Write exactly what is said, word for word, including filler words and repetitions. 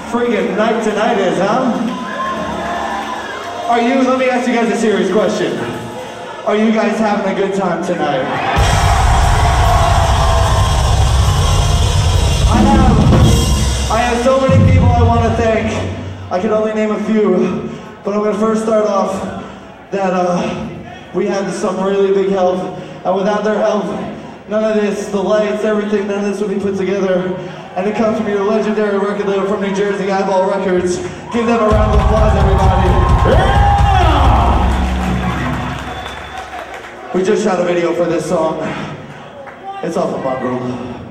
friggin' night tonight is, huh? Are you, let me ask you guys a serious question. Are you guys having a good time tonight? I have, I have so many people I want to thank. I can only name a few, but I'm gonna first start off that uh, we had some really big help, and without their help, none of this, the lights, everything, none of this would be put together. And it comes from your legendary record label from New Jersey, Eyeball Records. Give them a round of applause, everybody. Yeah! We just shot a video for this song. It's off of Mongrel.